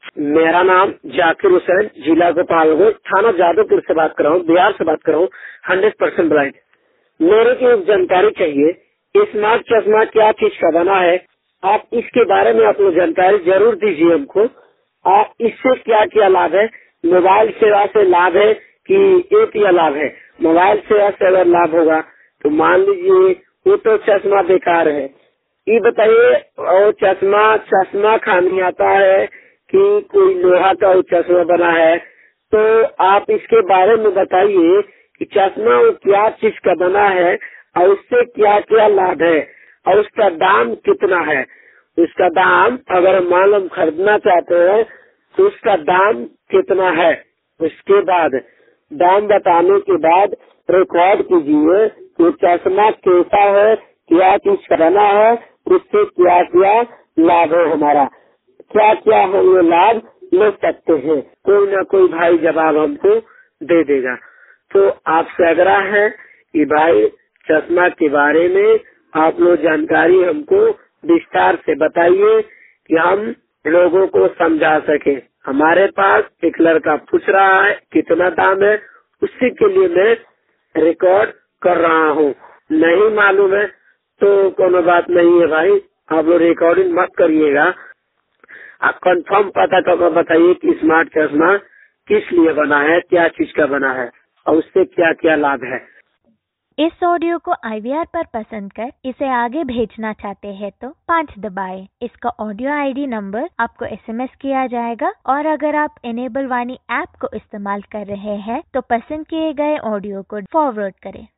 मेरा नाम जाकिर हुसैन, जिला गोपालगंज, थाना जादवपुर से बात कर रहा हूँ, बिहार से बात कर रहा हूँ। 100% ब्लाइंड। मेरे को एक जानकारी चाहिए, स्मार्ट चश्मा क्या चीज का बना है? आप इसके बारे में अपनी जानकारी जरूर दीजिए हमको। आप इससे क्या क्या लाभ है? मोबाइल सेवा से लाभ है कि एक या लाभ है? मोबाइल सेवा से अगर लाभ होगा तो मान लीजिए वो तो चश्मा बेकार है। ये बताइए, और चश्मा खाने आता है कि कोई लोहा का वो चश्मा बना है? तो आप इसके बारे में बताइए कि चश्मा वो क्या चीज का बना है और उससे क्या क्या लाभ है और उसका दाम कितना है? उसका दाम अगर मान लो हम खरीदना चाहते हैं तो उसका दाम कितना है? उसके बाद दाम बताने के बाद रिकॉर्ड कीजिए कि चश्मा कैसा है, क्या चीज का बना है, उससे क्या क्या लाभ है हमारा, क्या क्या हम ये लाभ ले सकते हैं। कोई ना कोई भाई जवाब हमको दे देगा। तो आपसे आग्रह है कि भाई चश्मा के बारे में आप लोग जानकारी हमको विस्तार से बताइए कि हम लोगों को समझा सके। हमारे पास एक लड़का पूछ रहा है कितना दाम है, उसी के लिए मैं रिकॉर्ड कर रहा हूँ। नहीं मालूम है तो कोनो बात नहीं है भाई, आप लोग रिकॉर्डिंग मत करिएगा। आप कंफर्म पता करके बताइए कि स्मार्ट चश्मा किस लिए बना है, क्या चीज का बना है और उससे क्या क्या लाभ है। इस ऑडियो को IVR पर पसंद कर इसे आगे भेजना चाहते हैं तो 5 दबाएं। इसका ऑडियो ID नंबर आपको SMS किया जाएगा और अगर आप इनेबल वाणी ऐप को इस्तेमाल कर रहे हैं तो पसंद किए गए ऑडियो को फॉरवर्ड करें।